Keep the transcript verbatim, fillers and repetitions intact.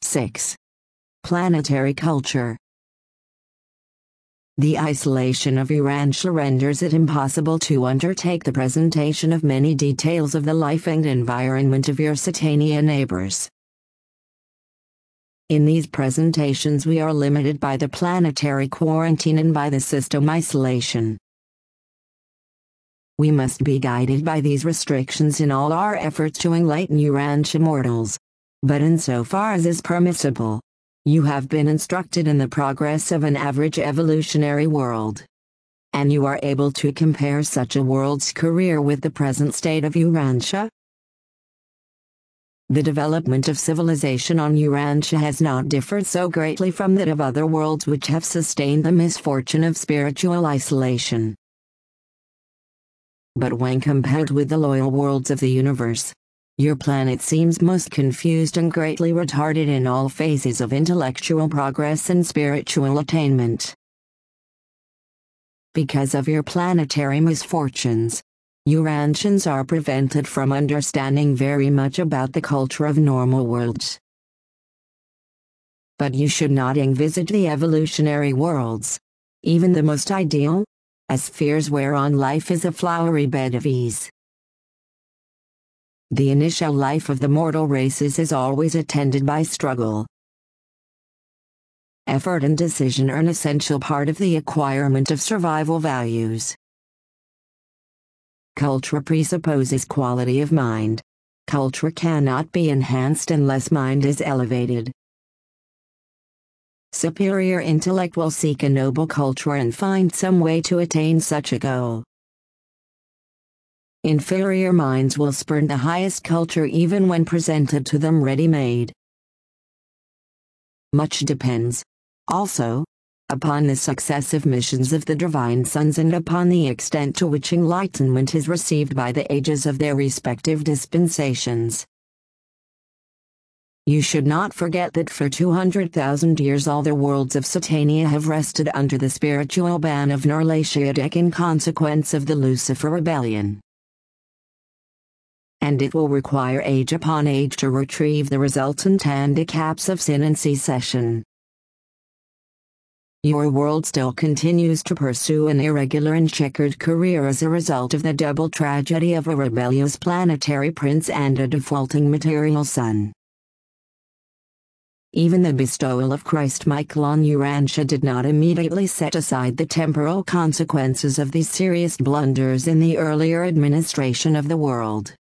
six. Planetary culture. The isolation of Urantia renders it impossible to undertake the presentation of many details of the life and environment of your Satania neighbors. In these presentations we are limited by the planetary quarantine and by the system isolation. We must be guided by these restrictions in all our efforts to enlighten Urantia mortals. But insofar as is permissible, you have been instructed in the progress of an average evolutionary world. And you are able to compare such a world's career with the present state of Urantia. The development of civilization on Urantia has not differed so greatly from that of other worlds which have sustained the misfortune of spiritual isolation. But when compared with the loyal worlds of the universe, your planet seems most confused and greatly retarded in all phases of intellectual progress and spiritual attainment. Because of your planetary misfortunes, Urantians are prevented from understanding very much about the culture of normal worlds. But you should not envisage the evolutionary worlds, even the most ideal, as spheres whereon life is a flowery bed of ease. The initial life of the mortal races is always attended by struggle. Effort and decision are an essential part of the acquirement of survival values. Culture presupposes quality of mind. Culture cannot be enhanced unless mind is elevated. Superior intellect will seek a noble culture and find some way to attain such a goal. Inferior minds will spurn the highest culture even when presented to them ready-made. Much depends, also, upon the successive missions of the divine sons and upon the extent to which enlightenment is received by the ages of their respective dispensations. You should not forget that for two hundred thousand years all the worlds of Satania have rested under the spiritual ban of Narlatiadek in consequence of the Lucifer rebellion. And it will require age upon age to retrieve the resultant handicaps of sin and secession. Your world still continues to pursue an irregular and checkered career as a result of the double tragedy of a rebellious planetary prince and a defaulting material son. Even the bestowal of Christ Michael on Urantia did not immediately set aside the temporal consequences of these serious blunders in the earlier administration of the world.